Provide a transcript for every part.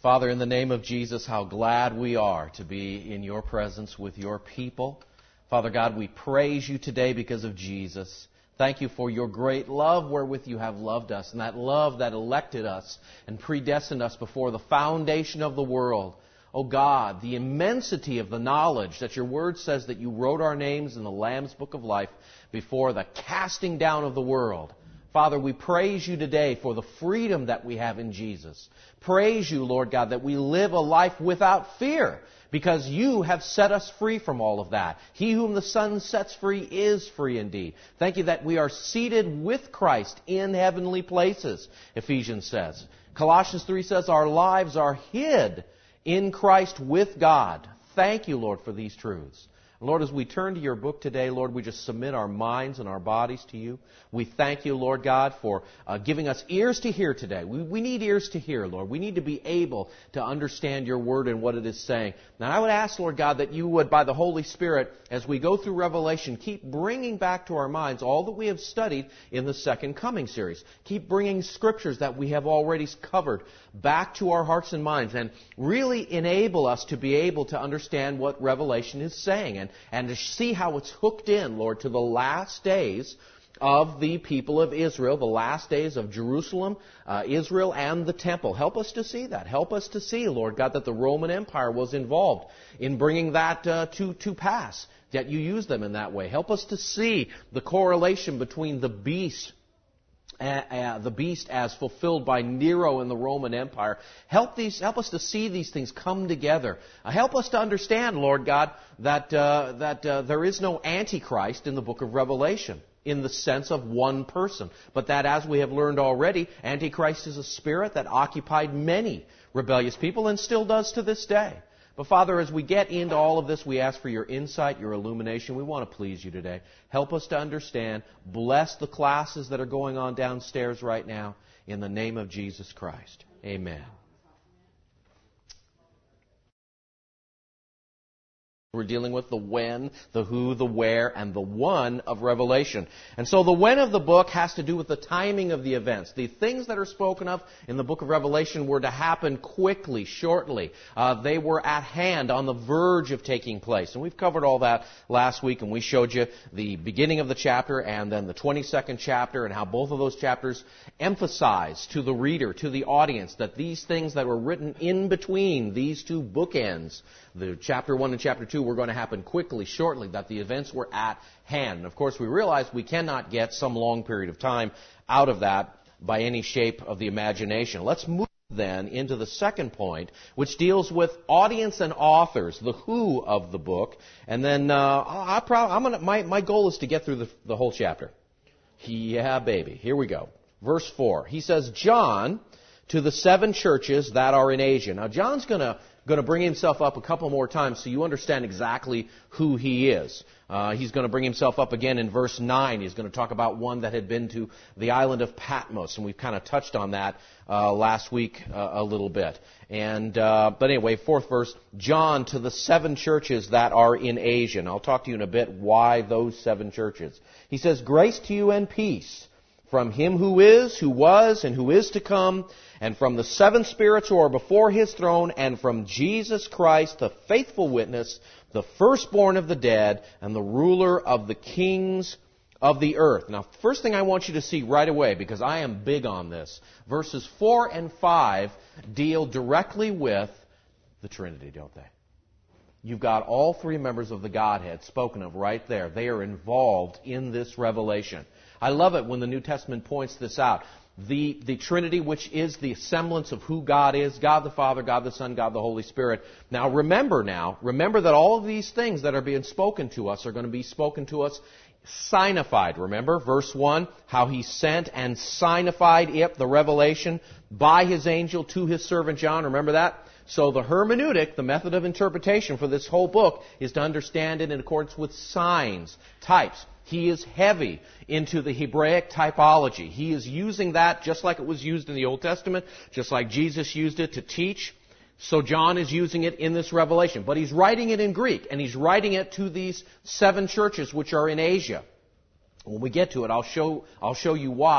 Father, in the name of Jesus, how glad we are to be in your presence with your people. Father God, we praise you today because of Jesus. Thank you for your great love wherewith you have loved us, and that love that elected us and predestined us before the foundation of the world. Oh God, the immensity of the knowledge that your word says that you wrote our names in the Lamb's Book of Life before the casting down of the world. Father, we praise you today for the freedom that we have in Jesus. Praise you, Lord God, that we live a life without fear because you have set us free from all of that. He whom the Son sets free is free indeed. Thank you that we are seated with Christ in heavenly places, Ephesians says. Colossians 3 says our lives are hid in Christ with God. Thank you, Lord, for these truths. Lord, as we turn to your book today, Lord, we just submit our minds and our bodies to you. We thank you, Lord God, for giving us ears to hear today. We need ears to hear, Lord. We need to be able to understand your word and what it is saying. Now, I would ask, Lord God, that you would, by the Holy Spirit, as we go through Revelation, keep bringing back to our minds all that we have studied in the Second Coming series. Keep bringing scriptures that we have already covered back to our hearts and minds and really enable us to be able to understand what Revelation is saying and to see how it's hooked in, Lord, to the last days of the people of Israel, the last days of Jerusalem, Israel, and the temple. Help us to see that. Help us to see, Lord God, that the Roman Empire was involved in bringing that to pass, that you use them in that way. Help us to see the correlation between the beast as fulfilled by Nero in the Roman Empire. Help us to see these things come together. Help us to understand, Lord God, that there is no Antichrist in the book of Revelation in the sense of one person, but that, as we have learned already, Antichrist is a spirit that occupied many rebellious people and still does to this day. But Father, as we get into all of this, we ask for your insight, your illumination. We want to please you today. Help us to understand. Bless the classes that are going on downstairs right now. In the name of Jesus Christ. Amen. We're dealing with the when, the who, the where, and the one of Revelation. And so the when of the book has to do with the timing of the events. The things that are spoken of in the book of Revelation were to happen quickly, shortly. They were at hand, on the verge of taking place. And we've covered all that last week, and we showed you the beginning of the chapter and then the 22nd chapter and how both of those chapters emphasize to the reader, to the audience, that these things that were written in between these two bookends, the chapter 1 and chapter 2, were going to happen quickly, shortly, that the events were at hand. And of course, we realize we cannot get some long period of time out of that by any shape of the imagination. Let's move then into the second point, which deals with audience and authors, the who of the book. And then my goal is to get through the whole chapter. Yeah, baby. Here we go. Verse 4. He says, John, to the 7 churches that are in Asia. Now, John's going to bring himself up a couple more times so you understand exactly who he is. He's going to bring himself up again in verse 9. He's going to talk about one that had been to the island of Patmos, and we've kind of touched on that last week a little bit. But anyway, 4th verse, John to the 7 churches that are in Asia. And I'll talk to you in a bit why those 7 churches. He says, grace to you and peace from him who is, who was, and who is to come, and from the 7 spirits who are before his throne, and from Jesus Christ, the faithful witness, the firstborn of the dead, and the ruler of the kings of the earth. Now, first thing I want you to see right away, because I am big on this, verses 4 and 5 deal directly with the Trinity, don't they? You've got all 3 members of the Godhead spoken of right there. They are involved in this revelation. I love it when the New Testament points this out. The Trinity, which is the semblance of who God is, God the Father, God the Son, God the Holy Spirit. Now remember that all of these things that are being spoken to us are going to be spoken to us signified. Remember, verse 1, how he sent and signified it, the revelation, by his angel to his servant John. Remember that? So the hermeneutic, the method of interpretation for this whole book, is to understand it in accordance with signs, types. He is heavy into the Hebraic typology. He is using that just like it was used in the Old Testament, just like Jesus used it to teach. So John is using it in this revelation. But he's writing it in Greek, and he's writing it to these 7 churches which are in Asia. When we get to it, I'll show you why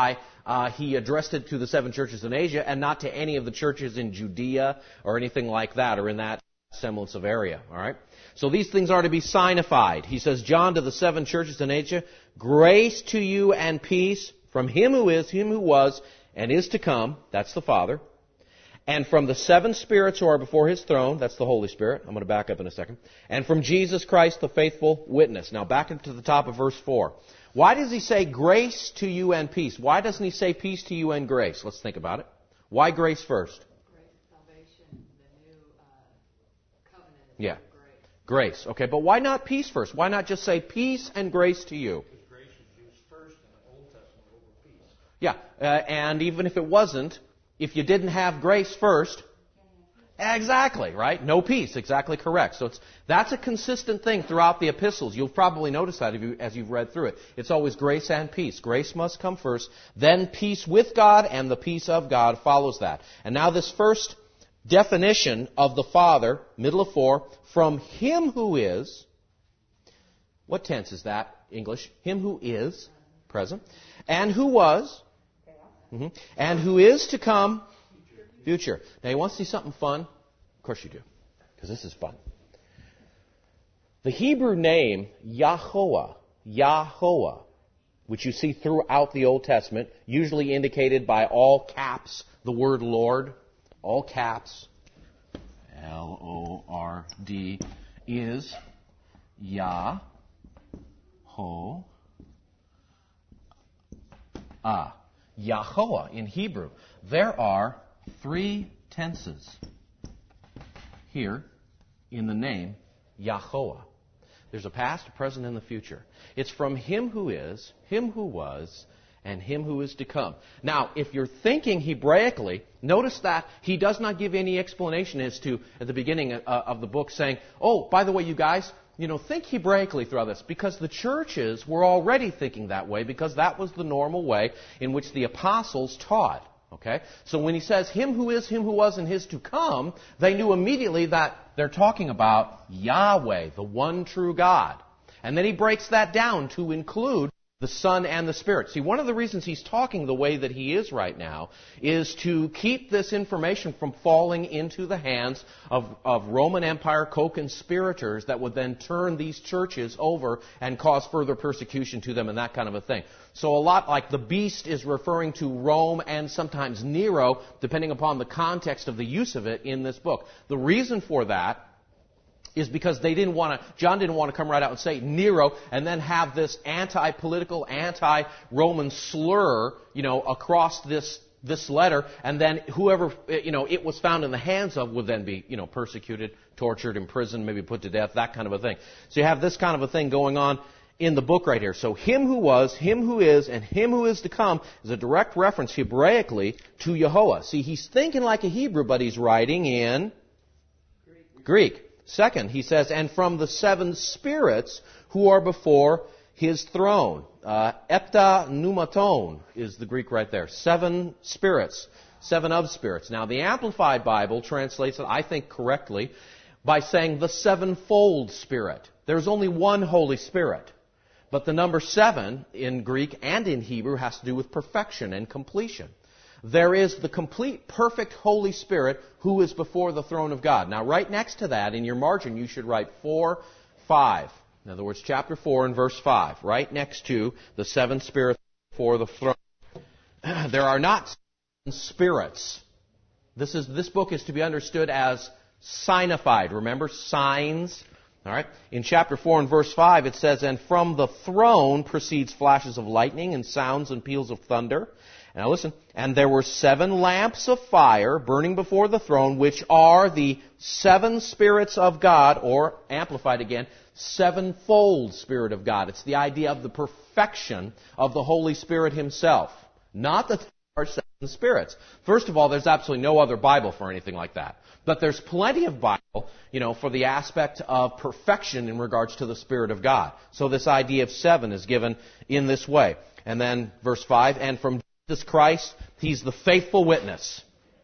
he addressed it to the 7 churches in Asia and not to any of the churches in Judea or anything like that, or in that semblance of area. All right? So these things are to be signified. He says, John to the 7 churches in Asia, grace to you and peace from him who is, him who was, and is to come, that's the Father, and from the 7 spirits who are before his throne, that's the Holy Spirit. I'm going to back up in a second. And from Jesus Christ, the faithful witness. Now back up to the top of verse 4. Why does he say grace to you and peace? Why doesn't he say peace to you and grace? Let's think about it. Why grace first? Grace, salvation, the new covenant. Yeah. Grace. Okay, but why not peace first? Why not just say peace and grace to you? Because grace is used first in the Old Testament over peace. Yeah, and even if it wasn't, if you didn't have grace first, exactly, right? No peace, exactly correct. So that's a consistent thing throughout the epistles. You'll probably notice that as you've read through it. It's always grace and peace. Grace must come first, then peace with God, and the peace of God follows that. And now this first definition of the Father, middle of 4, from him who is, what tense is that, English? Him who is, present, and who was, and who is to come, future. Now you want to see something fun? Of course you do, because this is fun. The Hebrew name Yahovah, which you see throughout the Old Testament, usually indicated by all caps, the word Lord, all caps, L-O-R-D, is Yahovah. Yahovah in Hebrew. There are 3 tenses here in the name Yahovah. There's a past, a present, and the future. It's from him who is, him who was, and him who is to come. Now, if you're thinking Hebraically, notice that he does not give any explanation as to, at the beginning of the book, saying, oh, by the way, you guys, think Hebraically throughout this, because the churches were already thinking that way, because that was the normal way in which the apostles taught. Okay? So when he says, him who is, him who was, and his to come, they knew immediately that they're talking about Yahweh, the one true God. And then he breaks that down to include the Son and the Spirit. See, one of the reasons he's talking the way that he is right now is to keep this information from falling into the hands of Roman Empire co-conspirators that would then turn these churches over and cause further persecution to them and that kind of a thing. So a lot like the beast is referring to Rome and sometimes Nero, depending upon the context of the use of it in this book. The reason for that is because John didn't want to come right out and say Nero and then have this anti-political, anti-Roman slur, across this letter, and then whoever, it was found in the hands of would then be, persecuted, tortured, imprisoned, maybe put to death, that kind of a thing. So you have this kind of a thing going on in the book right here. So him who was, him who is, and him who is to come is a direct reference Hebraically to Yahovah. See, he's thinking like a Hebrew, but he's writing in Greek. Second, he says, and from the 7 spirits who are before his throne. Epta pneumaton is the Greek right there. 7 spirits. 7 of spirits. Now, the Amplified Bible translates it, I think, correctly by saying the 7-fold Spirit. There's only one Holy Spirit. But the number 7 in Greek and in Hebrew has to do with perfection and completion. There is the complete, perfect Holy Spirit who is before the throne of God. Now, right next to that, in your margin, you should write 4:5. In other words, chapter 4 and verse 5. Right next to the 7 spirits before the throne. There are not 7 spirits. This book is to be understood as signified. Remember, signs. All right. In chapter 4 and verse 5, it says, and from the throne proceeds flashes of lightning and sounds and peals of thunder. Now listen, and there were 7 lamps of fire burning before the throne, which are the 7 spirits of God, or amplified again, 7-fold Spirit of God. It's the idea of the perfection of the Holy Spirit Himself. Not that there are 7 spirits. First of all, there's absolutely no other Bible for anything like that. But there's plenty of Bible, for the aspect of perfection in regards to the Spirit of God. So this idea of 7 is given in this way. And then verse 5, and from Jesus Christ, He's the faithful witness.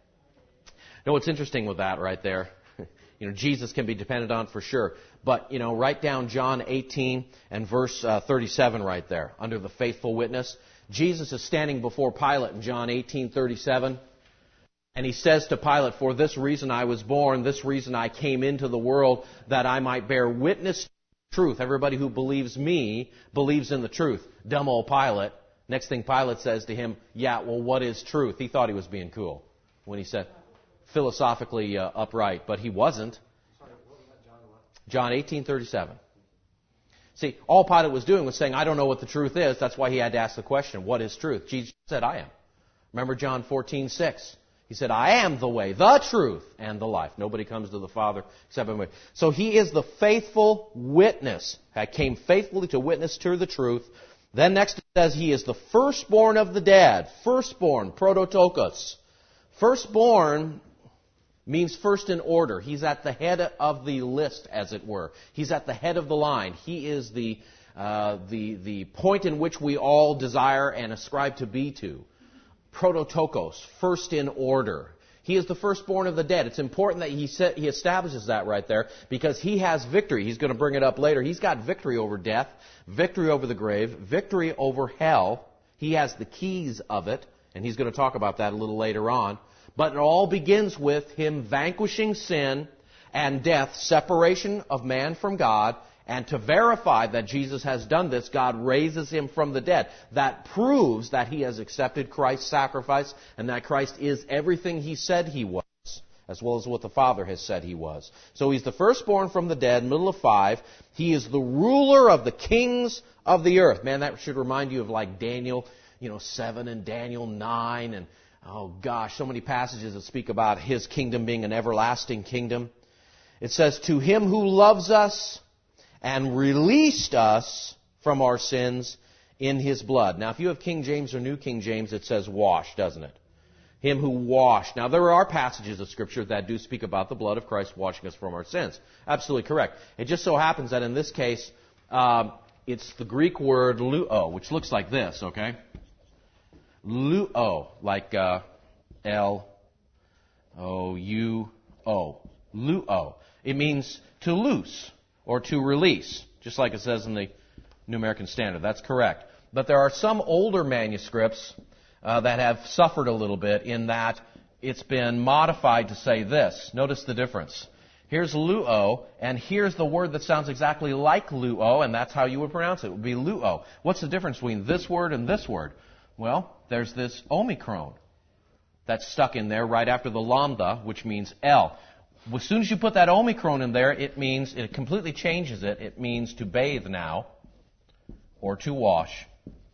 Now what's interesting with that right there, Jesus can be depended on for sure. But, write down John 18 and verse 37 right there, under the faithful witness. Jesus is standing before Pilate in John 18:37. And he says to Pilate, "For this reason I was born, this reason I came into the world, that I might bear witness to the truth. Everybody who believes me believes in the truth." Dumb old Pilate. Next thing Pilate says to him, "Yeah, well, what is truth?" He thought he was being cool when he said philosophically upright, but he wasn't. John 18:37. See, all Pilate was doing was saying, "I don't know what the truth is." That's why he had to ask the question, "What is truth?" Jesus said, "I am." Remember John 14:6. He said, "I am the way, the truth, and the life. Nobody comes to the Father except by me." So he is the faithful witness. I came faithfully to witness to the truth. Then next it says he is the firstborn of the dead. Firstborn, prototokos. Firstborn means first in order. He's at the head of the list, as it were. He's at the head of the line. He is the point in which we all desire and ascribe to be to. Prototokos, first in order. He is the firstborn of the dead. It's important that he establishes that right there because he has victory. He's going to bring it up later. He's got victory over death, victory over the grave, victory over hell. He has the keys of it, and he's going to talk about that a little later on. But it all begins with him vanquishing sin and death, separation of man from God. And to verify that Jesus has done this, God raises him from the dead. That proves that he has accepted Christ's sacrifice and that Christ is everything he said he was, as well as what the Father has said he was. So he's the firstborn from the dead, middle of 5. He is the ruler of the kings of the earth. Man, that should remind you of like Daniel, 7 and Daniel 9. And, oh gosh, so many passages that speak about his kingdom being an everlasting kingdom. It says, "To him who loves us and released us from our sins in his blood." Now, if you have King James or New King James, it says washed, doesn't it? Him who washed. Now, there are passages of Scripture that do speak about the blood of Christ washing us from our sins. Absolutely correct. It just so happens that in this case, it's the Greek word luo, which looks like this, okay? Luo, like L-O-U-O. Luo. It means to loose or to release, just like it says in the New American Standard. That's correct. But there are some older manuscripts that have suffered a little bit in that it's been modified to say this. Notice the difference. Here's luo, and here's the word that sounds exactly like luo, and that's how you would pronounce it. It would be luo. What's the difference between this word and this word? Well, there's this omicron that's stuck in there right after the lambda, which means L. As soon as you put that omicron in there, it completely changes it. It means to bathe now or to wash.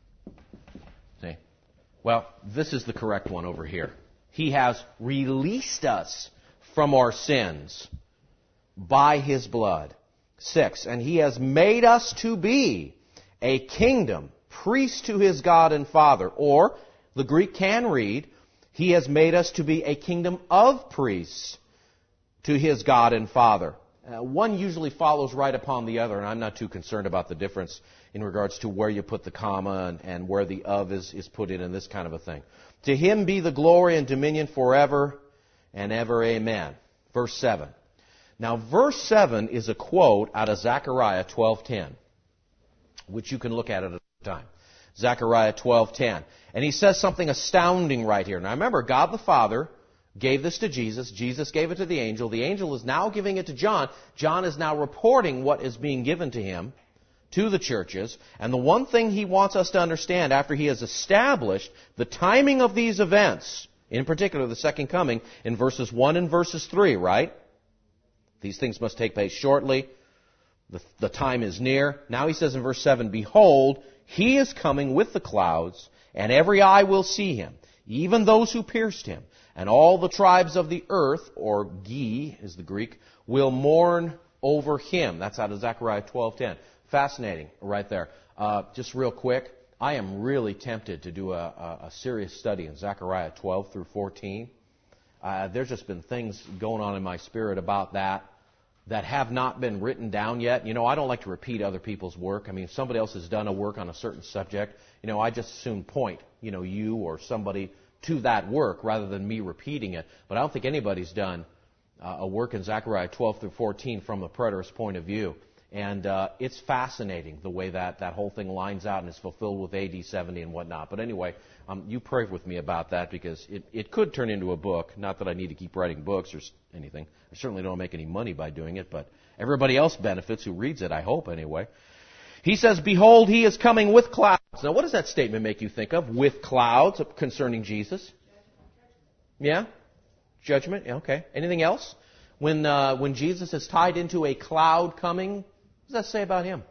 See? Well, this is the correct one over here. He has released us from our sins by his blood. 6, and he has made us to be a kingdom, priest to his God and Father. Or, the Greek can read, he has made us to be a kingdom of priests to his God and Father. One usually follows right upon the other, and I'm not too concerned about the difference in regards to where you put the comma and where the of is put in and this kind of a thing. To him be the glory and dominion forever and ever. Amen. Verse 7. Now, verse 7 is a quote out of Zechariah 12:10, which you can look at a time. Zechariah 12:10. And he says something astounding right here. Now, remember, God the Father gave this to Jesus. Jesus gave it to the angel. The angel is now giving it to John. John is now reporting what is being given to him, to the churches. And the one thing he wants us to understand after he has established the timing of these events, in particular the second coming, in verses 1 and verses 3, right? These things must take place shortly. The time is near. Now he says in verse 7, "Behold, he is coming with the clouds, and every eye will see him, even those who pierced him. And all the tribes of the earth," or Gi is the Greek, "will mourn over him." That's out of Zechariah 12:10. Fascinating right there. Just real quick, I am really tempted to do a serious study in Zechariah 12 through 14. There's just been things going on in my spirit about that have not been written down yet. I don't like to repeat other people's work. I mean, if somebody else has done a work on a certain subject, I just assume point, you or somebody to that work rather than me repeating it. But I don't think anybody's done a work in Zechariah 12 through 14 from the preterist point of view. And it's fascinating the way that whole thing lines out and is fulfilled with AD 70 and whatnot. But anyway, you pray with me about that because it could turn into a book. Not that I need to keep writing books or anything. I certainly don't make any money by doing it, but everybody else benefits who reads it, I hope anyway. He says, behold, he is coming with clouds. Now, what does that statement make you think of? With clouds concerning Jesus? Yeah? Judgment? Yeah, okay. Anything else? When Jesus is tied into a cloud coming, what does that say about him?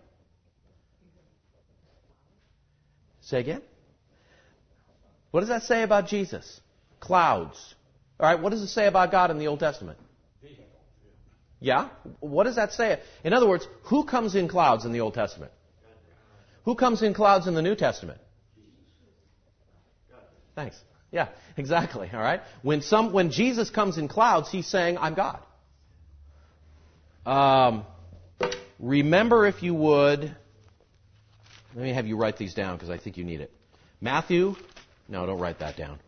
Say again? What does that say about Jesus? Clouds. All right, what does it say about God in the Old Testament? Yeah? What does that say? In other words, who comes in clouds in the Old Testament? Who comes in clouds in the New Testament? Thanks. Yeah, exactly. All right. When Jesus comes in clouds, he's saying, I'm God. Remember, if you would, let me have you write these down because I think you need it. Matthew, no, don't write that down.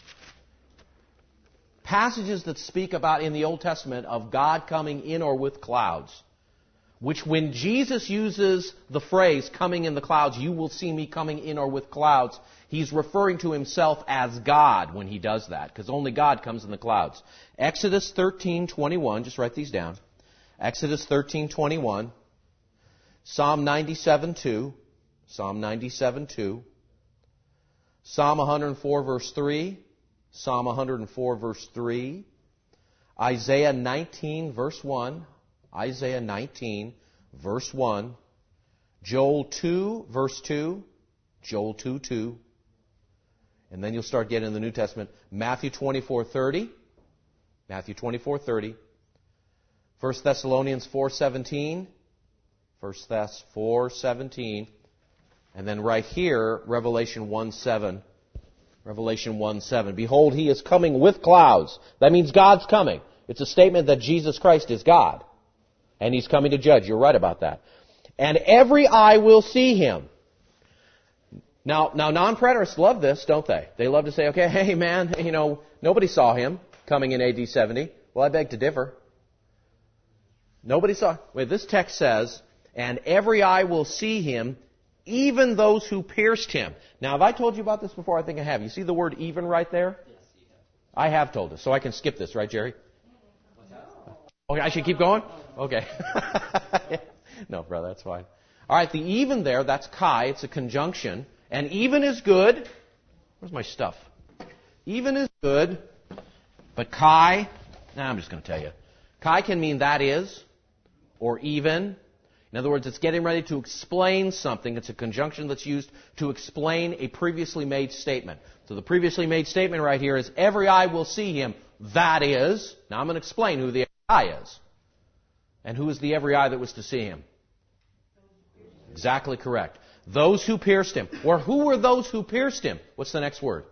Passages that speak about in the Old Testament of God coming in or with clouds, which when Jesus uses the phrase coming in the clouds, you will see me coming in or with clouds, he's referring to himself as God when he does that, because only God comes in the clouds. Exodus 13:21, just write these down. Exodus 13:21, Psalm 97:2, Psalm 97:2, Psalm 104 verse 3, Psalm 104 verse 3, Isaiah 19 verse 1, Isaiah 19 verse 1, Joel 2 verse 2, Joel 2:2, and then you'll start getting in the New Testament, Matthew 24:30, Matthew 24:30, 1 Thessalonians 4:17, 1 Thess 4:17, and then right here, Revelation 1:7. Revelation 1:7. Behold, he is coming with clouds. That means God's coming. It's a statement that Jesus Christ is God. And he's coming to judge. You're right about that. And every eye will see him. Now non-preterists love this, don't they? They love to say, okay, hey man, nobody saw him coming in AD 70. Well, I beg to differ. Nobody saw. Wait, this text says, and every eye will see him, even those who pierced him. Now, have I told you about this before? I think I have. You see the word even right there? Yes, you have. I have told us, so I can skip this, right, Jerry? Okay, I should keep going? Okay. No, brother, that's fine. All right, the even there, that's kai. It's a conjunction. And even is good. Where's my stuff? Even is good. But kai, I'm just going to tell you. Kai can mean that is, or even. In other words, it's getting ready to explain something. It's a conjunction that's used to explain a previously made statement. So the previously made statement right here is, every eye will see him. That is. Now I'm going to explain who the every eye is. And who is the every eye that was to see him? Exactly correct. Those who pierced him. Or who were those who pierced him? What's the next word?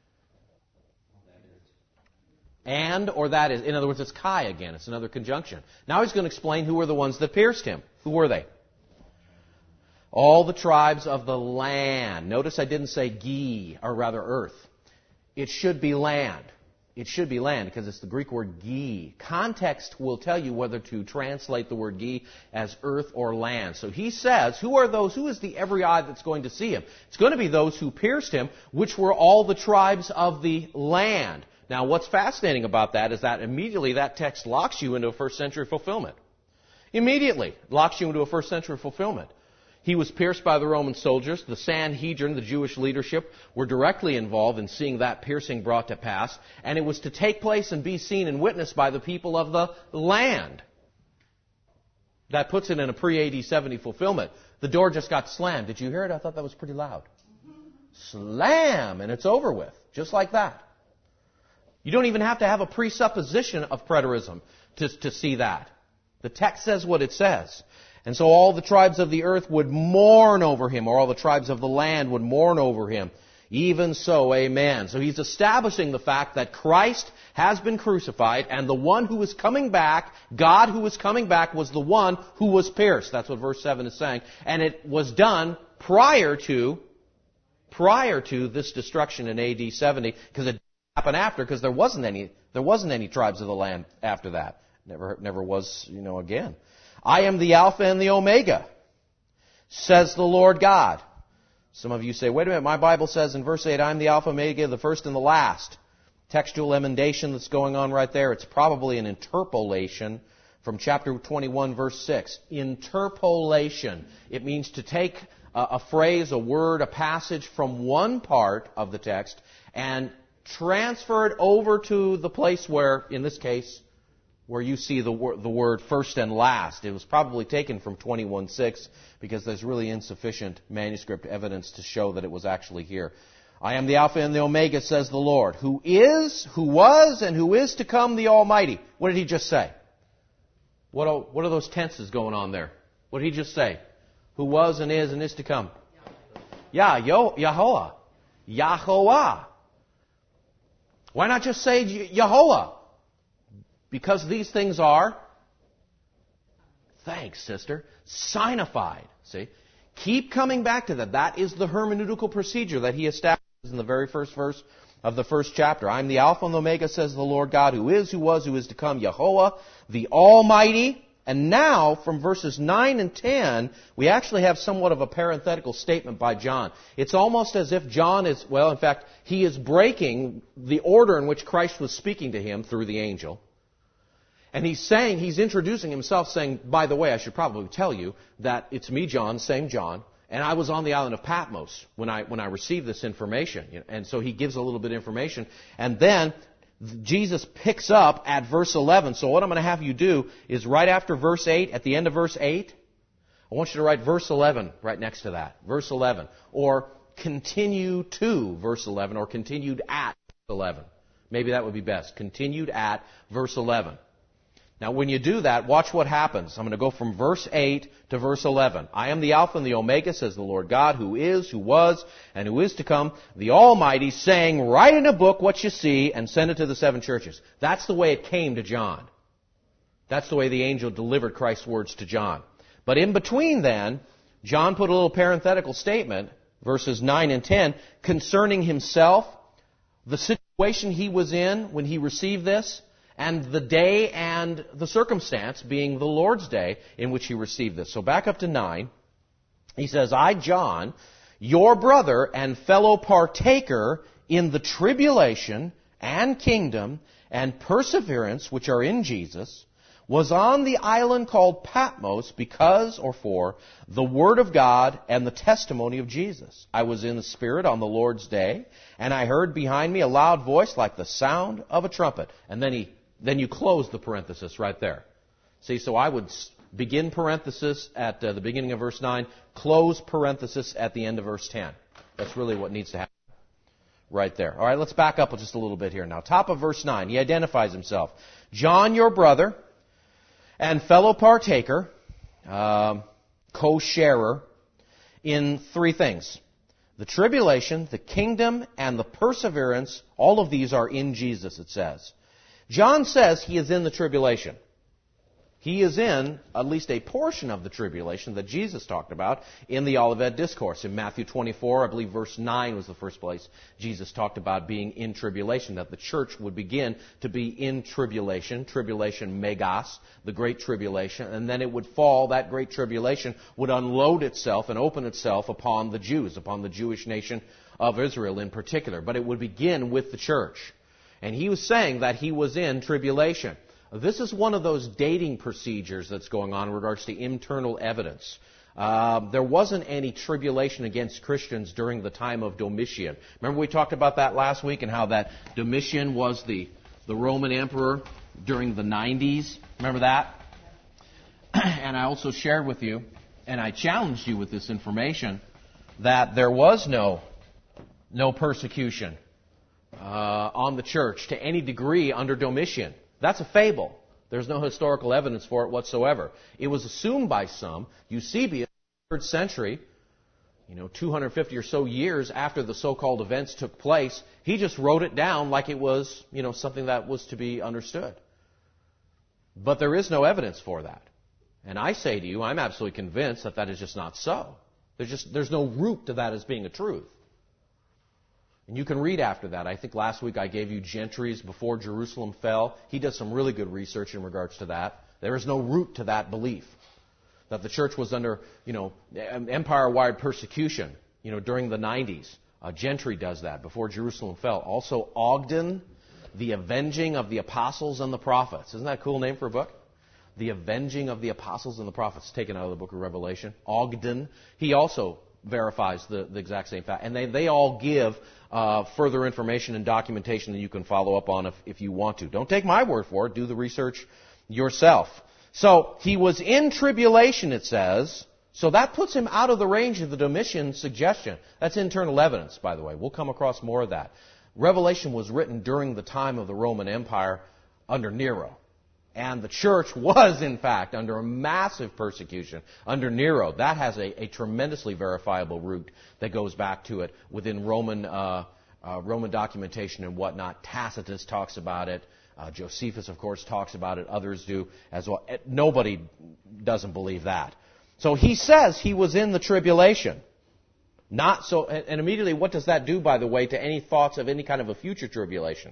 And, or that is. In other words, it's kai again. It's another conjunction. Now he's going to explain who were the ones that pierced him. Who were they? All the tribes of the land. Notice I didn't say gi, or rather earth. It should be land. It should be land because it's the Greek word gi. Context will tell you whether to translate the word gi as earth or land. So he says, who are those? Who is the every eye that's going to see him? It's going to be those who pierced him, which were all the tribes of the land. Now, what's fascinating about that is that immediately that text locks you into a first century fulfillment. Immediately locks you into a first century fulfillment. He was pierced by the Roman soldiers. The Sanhedrin, the Jewish leadership, were directly involved in seeing that piercing brought to pass. And it was to take place and be seen and witnessed by the people of the land. That puts it in a pre-AD 70 fulfillment. The door just got slammed. Did you hear it? I thought that was pretty loud. Slam! And it's over with. Just like that. You don't even have to have a presupposition of preterism to see that. The text says what it says. And so all the tribes of the earth would mourn over him, or all the tribes of the land would mourn over him. Even so, amen. So he's establishing the fact that Christ has been crucified, and the one who is coming back, God who is coming back, was the one who was pierced. That's what verse 7 is saying. And it was done prior to this destruction in AD 70, because it didn't happen after, because there wasn't any tribes of the land after that. Never was, again. I am the Alpha and the Omega, says the Lord God. Some of you say, wait a minute, my Bible says in verse 8, I am the Alpha and Omega, the first and the last. Textual emendation that's going on right there. It's probably an interpolation from chapter 21, verse 6. Interpolation. It means to take a phrase, a word, a passage from one part of the text and transfer it over to the place where, in this case, where you see the word first and last. It was probably taken from 21:6 because there's really insufficient manuscript evidence to show that it was actually here. I am the Alpha and the Omega, says the Lord, who is, who was, and who is to come, the Almighty. What did he just say? What are those tenses going on there? What did he just say? Who was and is to come? Yahovah. Yahovah. Why not just say Yahovah? Because these things are, thanks, sister, signified. See? Keep coming back to that. That is the hermeneutical procedure that he establishes in the very first verse of the first chapter. I am the Alpha and the Omega, says the Lord God, who is, who was, who is to come, Yahovah, the Almighty. And now, from verses 9 and 10, we actually have somewhat of a parenthetical statement by John. It's almost as if John is, well, in fact, he is breaking the order in which Christ was speaking to him through the angel. And he's introducing himself saying, by the way, I should probably tell you that it's me, John, same John, and I was on the island of Patmos when I received this information. And so he gives a little bit of information. And then Jesus picks up at verse 11. So what I'm going to have you do is right after verse 8, at the end of verse 8, I want you to write verse 11 right next to that. Verse 11. Or continue to verse 11, or continued at verse 11. Maybe that would be best. Continued at verse 11. Now, when you do that, watch what happens. I'm going to go from verse 8 to verse 11. I am the Alpha and the Omega, says the Lord God, who is, who was, and who is to come, the Almighty, saying, write in a book what you see and send it to the 7 churches. That's the way it came to John. That's the way the angel delivered Christ's words to John. But in between then, John put a little parenthetical statement, verses 9 and 10, concerning himself, the situation he was in when he received this, and the day and the circumstance being the Lord's day in which he received this. So back up to 9. He says, I, John, your brother and fellow partaker in the tribulation and kingdom and perseverance which are in Jesus, was on the island called Patmos because, or for, the Word of God and the testimony of Jesus. I was in the Spirit on the Lord's day, and I heard behind me a loud voice like the sound of a trumpet. And then you close the parenthesis right there. See, so I would begin parenthesis at the beginning of verse 9, close parenthesis at the end of verse 10. That's really what needs to happen right there. All right, let's back up just a little bit here. Now, top of verse 9, he identifies himself. John, your brother and fellow partaker, co-sharer in 3 things. The tribulation, the kingdom, and the perseverance, all of these are in Jesus, it says. John says he is in the tribulation. He is in at least a portion of the tribulation that Jesus talked about in the Olivet Discourse. In Matthew 24, I believe verse 9 was the first place Jesus talked about being in tribulation, that the church would begin to be in tribulation, tribulation megas, the great tribulation, and then it would fall, that great tribulation would unload itself and open itself upon the Jews, upon the Jewish nation of Israel in particular. But it would begin with the church. And he was saying that he was in tribulation. This is one of those dating procedures that's going on in regards to internal evidence. There wasn't any tribulation against Christians during the time of Domitian. Remember we talked about that last week and how that Domitian was the Roman emperor during the 90s? Remember that? And I also shared with you, and I challenged you with this information, that there was no persecution on the church to any degree under Domitian. That's a fable. There's no historical evidence for it whatsoever. It was assumed by some. Eusebius, in the 3rd century, 250 or so years after the so-called events took place, he just wrote it down like it was, something that was to be understood. But there is no evidence for that. And I say to you, I'm absolutely convinced that that is just not so. There's no root to that as being a truth. And you can read after that. I think last week I gave you Gentry's Before Jerusalem Fell. He does some really good research in regards to that. There is no root to that belief that the church was under, empire-wide persecution, during the 90s. Gentry does that, Before Jerusalem Fell. Also Ogden, The Avenging of the Apostles and the Prophets. Isn't that a cool name for a book? The Avenging of the Apostles and the Prophets, taken out of the book of Revelation. Ogden. He also verifies the exact same fact. And they all give further information and documentation that you can follow up on if you want to. Don't take my word for it. Do the research yourself. So, he was in tribulation, it says. So that puts him out of the range of the Domitian suggestion. That's internal evidence, by the way. We'll come across more of that. Revelation was written during the time of the Roman Empire under Nero. And the church was, in fact, under a massive persecution under Nero. That has a tremendously verifiable root that goes back to it within Roman documentation and whatnot. Tacitus talks about it. Josephus, of course, talks about it. Others do as well. Nobody doesn't believe that. So he says he was in the tribulation. Not so, and immediately, what does that do, by the way, to any thoughts of any kind of a future tribulation?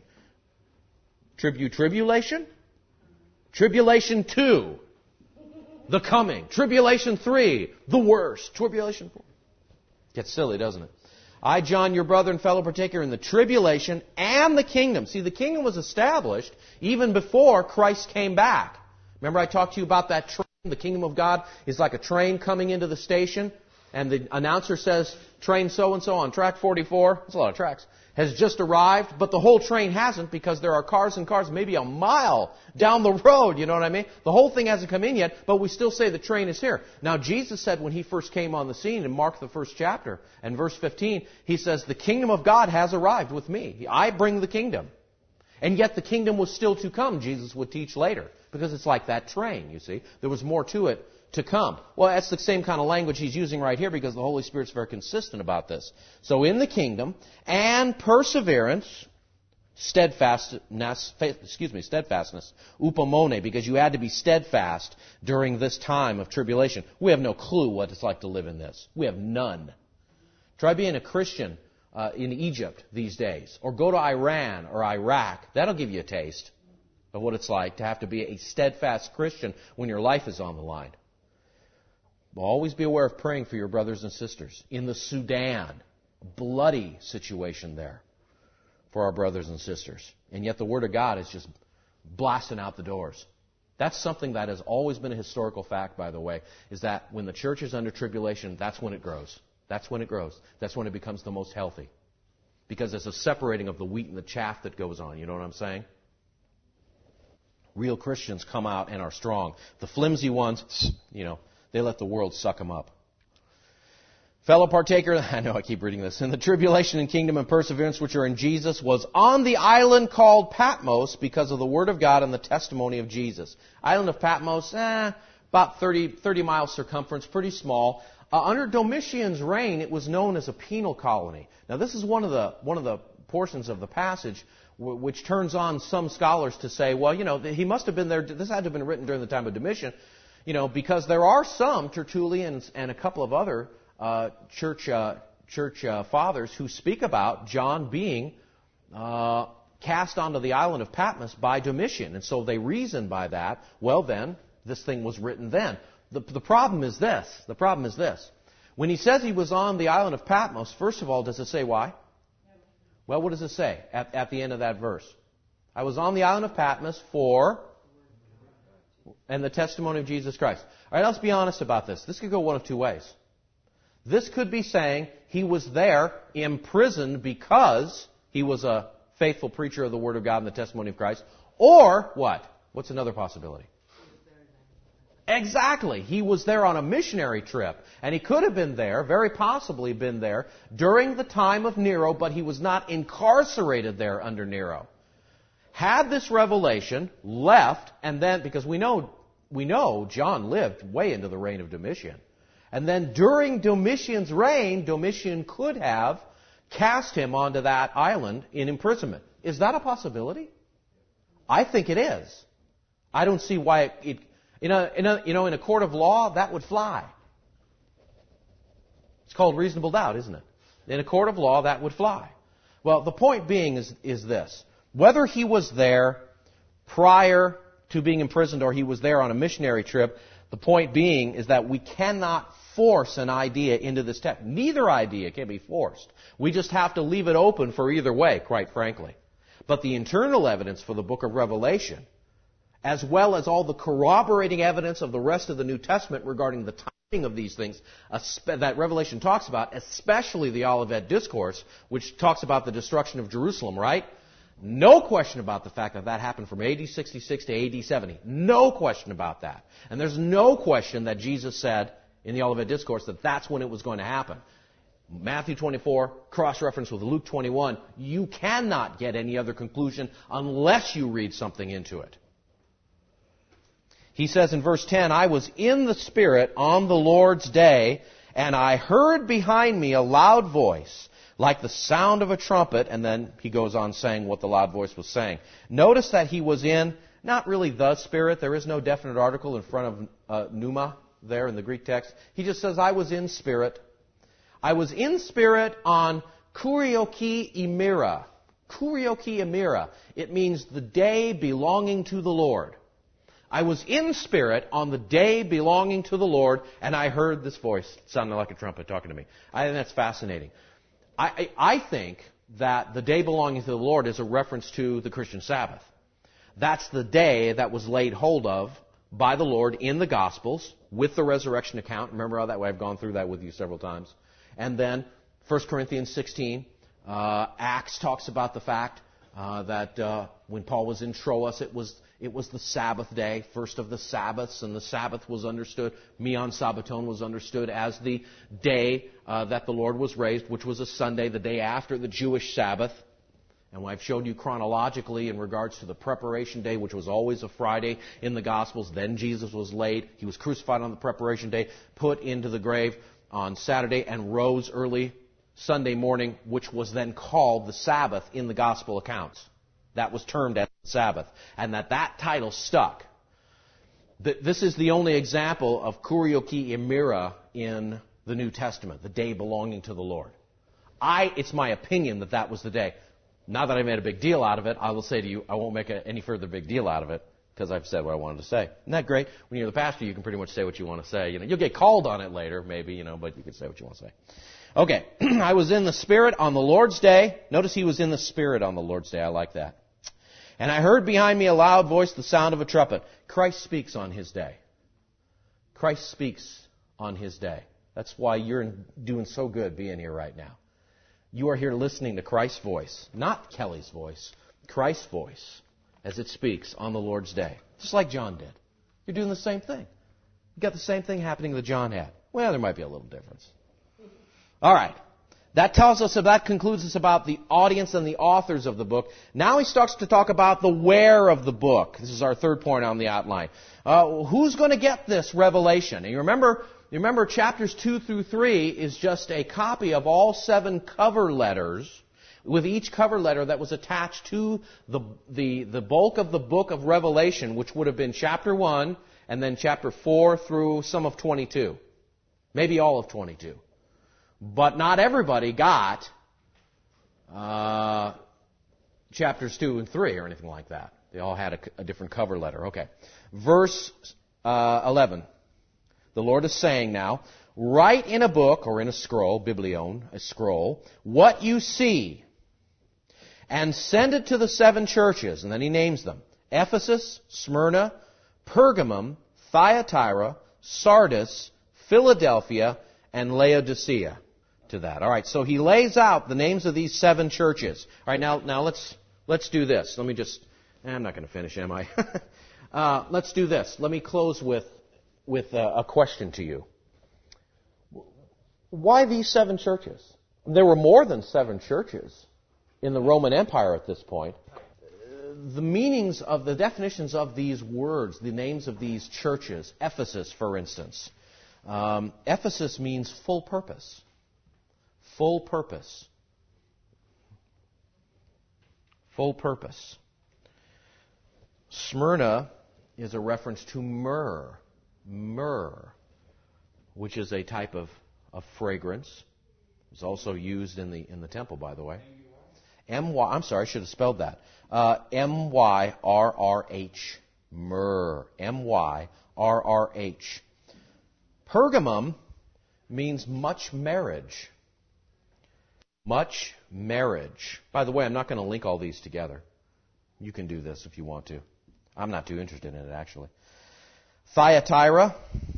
Tribulation? Tribulation 2, the coming. Tribulation 3, the worst. Tribulation 4. Gets silly, doesn't it? I, John, your brother and fellow partaker in the tribulation and the kingdom. See, the kingdom was established even before Christ came back. Remember I talked to you about that train? The kingdom of God is like a train coming into the station, and the announcer says, train so-and-so on track 44, that's a lot of tracks, has just arrived, but the whole train hasn't because there are cars and cars maybe a mile down the road, you know what I mean? The whole thing hasn't come in yet, but we still say the train is here. Now, Jesus said when he first came on the scene in Mark the 1st chapter, and verse 15, he says, the kingdom of God has arrived with me. I bring the kingdom. And yet the kingdom was still to come, Jesus would teach later, because it's like that train, you see. There was more to it to come. Well, that's the same kind of language he's using right here because the Holy Spirit's very consistent about this. So in the kingdom and perseverance, steadfastness, upomone, because you had to be steadfast during this time of tribulation. We have no clue what it's like to live in this. We have none. Try being a Christian in Egypt these days, or go to Iran or Iraq. That'll give you a taste of what it's like to have to be a steadfast Christian when your life is on the line. Always be aware of praying for your brothers and sisters. In the Sudan, bloody situation there for our brothers and sisters. And yet the Word of God is just blasting out the doors. That's something that has always been a historical fact, by the way, is that when the church is under tribulation, that's when it grows. That's when it grows. That's when it becomes the most healthy. Because there's a separating of the wheat and the chaff that goes on. You know what I'm saying? Real Christians come out and are strong. The flimsy ones, they let the world suck them up. Fellow partaker, I know I keep reading this, in the tribulation and kingdom and perseverance which are in Jesus, was on the island called Patmos because of the word of God and the testimony of Jesus. Island of Patmos, about 30 miles circumference, pretty small. Under Domitian's reign, it was known as a penal colony. Now, this is one of the portions of the passage which turns on some scholars to say, well, he must have been there. This had to have been written during the time of Domitian, because there are some Tertullians and a couple of other church fathers who speak about John being cast onto the island of Patmos by Domitian, and so they reason by that. Well, then this thing was written then. The problem is this. The problem is this. When he says he was on the island of Patmos, first of all, does it say why? Well, what does it say at the end of that verse? I was on the island of Patmos for and the testimony of Jesus Christ. All right, let's be honest about this. This could go one of two ways. This could be saying he was there imprisoned because he was a faithful preacher of the Word of God and the testimony of Christ. Or what? What's another possibility? Exactly. He was there on a missionary trip. And he could have been there, very possibly been there, during the time of Nero, but he was not incarcerated there under Nero. Had this revelation left, and then, because we know John lived way into the reign of Domitian. And then during Domitian's reign, Domitian could have cast him onto that island in imprisonment. Is that a possibility? I think it is. I don't see why it in a court of law, that would fly. It's called reasonable doubt, isn't it? In a court of law, that would fly. Well, the point being is this. Whether he was there prior to being imprisoned or he was there on a missionary trip, the point being is that we cannot force an idea into this text. Neither idea can be forced. We just have to leave it open for either way, quite frankly. But the internal evidence for the book of Revelation, as well as all the corroborating evidence of the rest of the New Testament regarding the timing of these things that Revelation talks about, especially the Olivet Discourse, which talks about the destruction of Jerusalem, right? No question about the fact that that happened from AD 66 to AD 70. No question about that. And there's no question that Jesus said in the Olivet Discourse that that's when it was going to happen. Matthew 24, cross-reference with Luke 21, you cannot get any other conclusion unless you read something into it. He says in verse 10, I was in the Spirit on the Lord's day, and I heard behind me a loud voice, like the sound of a trumpet, and then he goes on saying what the loud voice was saying. Notice that he was in, not really the Spirit, there is no definite article in front of pneuma there in the Greek text. He just says, I was in Spirit. I was in Spirit on Kurioki Emira. Kurioki Emira. It means the day belonging to the Lord. I was in Spirit on the day belonging to the Lord, and I heard this voice sounding like a trumpet talking to me. I think that's fascinating. I think that the day belonging to the Lord is a reference to the Christian Sabbath. That's the day that was laid hold of by the Lord in the Gospels with the resurrection account. Remember how that way? I've gone through that with you several times. And then 1 Corinthians 16, Acts talks about the fact that when Paul was in Troas, it was the Sabbath day, first of the Sabbaths, and the Sabbath was understood, Mion Sabbaton was understood as the day that the Lord was raised, which was a Sunday, the day after the Jewish Sabbath. And I've showed you chronologically in regards to the preparation day, which was always a Friday in the Gospels. Then Jesus was laid. He was crucified on the preparation day, put into the grave on Saturday, and rose early Sunday morning, which was then called the Sabbath in the Gospel accounts. That was termed as the Sabbath. And that title stuck. This is the only example of Kurioki Emira in the New Testament, the day belonging to the Lord. It's my opinion that was the day. Now that I made a big deal out of it, I will say to you, I won't make any further big deal out of it, because I've said what I wanted to say. Isn't that great? When you're the pastor, you can pretty much say what you want to say. You'll get called on it later, maybe, but you can say what you want to say. Okay, I was in the Spirit on the Lord's day. Notice he was in the Spirit on the Lord's day. I like that. And I heard behind me a loud voice, the sound of a trumpet. Christ speaks on his day. Christ speaks on his day. That's why you're doing so good being here right now. You are here listening to Christ's voice, not Kelly's voice, Christ's voice as it speaks on the Lord's day. Just like John did. You're doing the same thing. You've got the same thing happening that John had. Well, there might be a little difference. All right. That concludes us about the audience and the authors of the book. Now he starts to talk about the where of the book. This is our third point on the outline. Who's going to get this revelation? And you remember chapters 2 through 3 is just a copy of all 7 cover letters, with each cover letter that was attached to the bulk of the book of Revelation, which would have been chapter 1 and then chapter 4 through some of 22. Maybe all of 22. But not everybody got chapters 2 and 3 or anything like that. They all had a different cover letter. Okay. Verse 11. The Lord is saying now, write in a book or in a scroll, biblion, a scroll, what you see, and send it to the 7 churches. And then he names them. Ephesus, Smyrna, Pergamum, Thyatira, Sardis, Philadelphia, and Laodicea. To that. All right, so he lays out the names of these 7 churches. All right, now let's do this. Let me just, I'm not going to finish, am I? Let's do this. Let me close with a question to you. Why these 7 churches? There were more than 7 churches in the Roman Empire at this point. The meanings of the definitions of these words, the names of these churches, Ephesus, for instance. Ephesus means full purpose. Full purpose. Full purpose. Smyrna is a reference to myrrh. Myrrh, which is a type of fragrance. It's also used in the temple, by the way. M-Y, I'm sorry, I should have spelled that. M-Y-R-R-H. Myrrh. M-Y-R-R-H. Pergamum means much marriage. Much marriage. By the way, I'm not going to link all these together. You can do this if you want to. I'm not too interested in it, actually. Thyatira.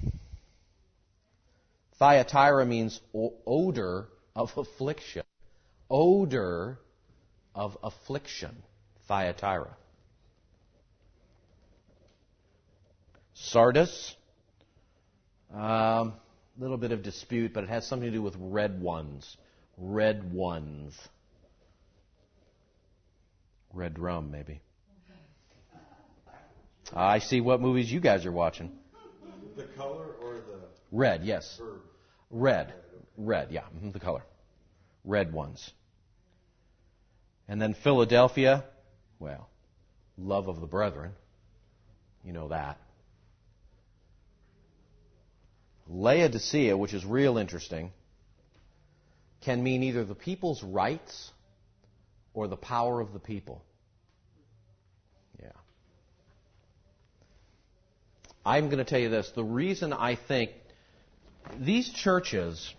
Thyatira means odor of affliction. Odor of affliction. Thyatira. Sardis. Little bit of dispute, but it has something to do with red ones. Red ones. Red rum, maybe. I see what movies you guys are watching. The color or the... Red, yes. Herb. Red. Red, yeah, the color. Red ones. And then Philadelphia, well, love of the brethren. You know that. Laodicea, which is real interesting, can mean either the people's rights or the power of the people. Yeah. I'm going to tell you this. The reason I think these churches,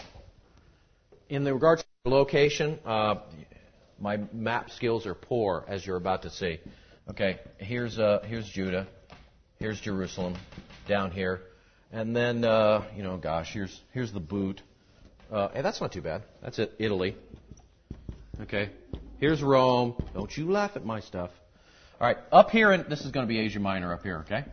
in the regards to their location, my map skills are poor, as you're about to see. Okay, here's Judah, here's Jerusalem, down here, and then here's the boot. Hey, that's not too bad. That's it, Italy. Okay, here's Rome. Don't you laugh at my stuff. All right, up here, and this is going to be Asia Minor up here. Okay,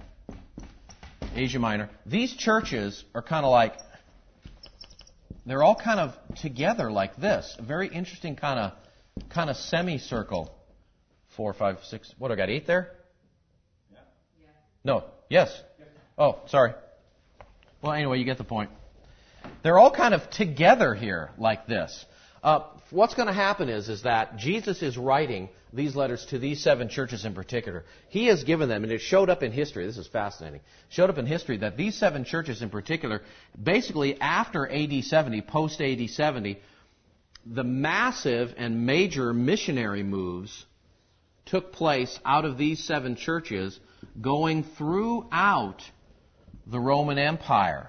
Asia Minor. These churches are kind of like, they're all kind of together like this. A very interesting kind of semicircle. 4, 5, 6. What, I got 8 there? Yeah. No. Yes. Oh, sorry. Well, anyway, you get the point. They're all kind of together here like this. What's going to happen is that Jesus is writing these letters to these 7 churches in particular. He has given them, and it showed up in history. This is fascinating. Showed up in history that these 7 churches in particular, basically after AD 70, post AD 70, the massive and major missionary moves took place out of these 7 churches going throughout the Roman Empire.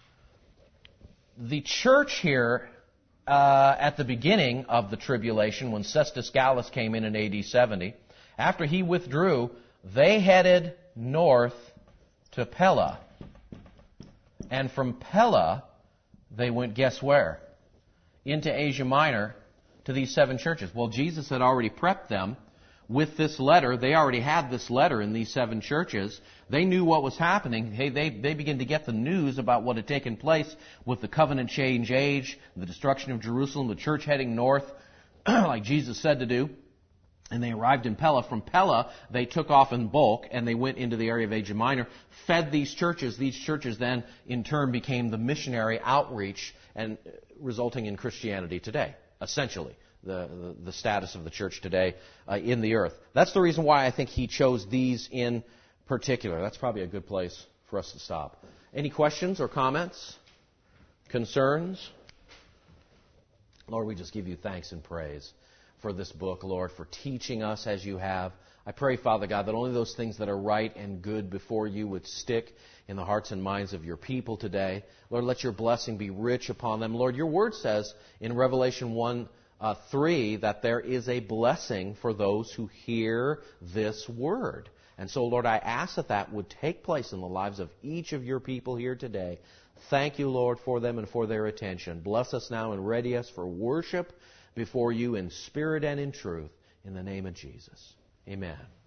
The church here, at the beginning of the tribulation, when Cestus Gallus came in AD 70, after he withdrew, they headed north to Pella. And from Pella, they went, guess where? Into Asia Minor to these 7 churches. Well, Jesus had already prepped them with this letter. They already had this letter in these 7 churches. They knew what was happening. Hey, they began to get the news about what had taken place with the covenant change age, the destruction of Jerusalem, the church heading north, like Jesus said to do. And they arrived in Pella. From Pella, they took off in bulk, and they went into the area of Asia Minor, fed these churches. These churches then, in turn, became the missionary outreach, and resulting in Christianity today, essentially. The status of the church today in the earth. That's the reason why I think he chose these in particular. That's probably a good place for us to stop. Any questions or comments? Concerns? Lord, we just give you thanks and praise for this book, Lord, for teaching us as you have. I pray, Father God, that only those things that are right and good before you would stick in the hearts and minds of your people today. Lord, let your blessing be rich upon them. Lord, your word says in Revelation 1:3 that there is a blessing for those who hear this word. And so, Lord, I ask that would take place in the lives of each of your people here today. Thank you, Lord, for them and for their attention. Bless us now and ready us for worship before you in spirit and in truth. In the name of Jesus. Amen.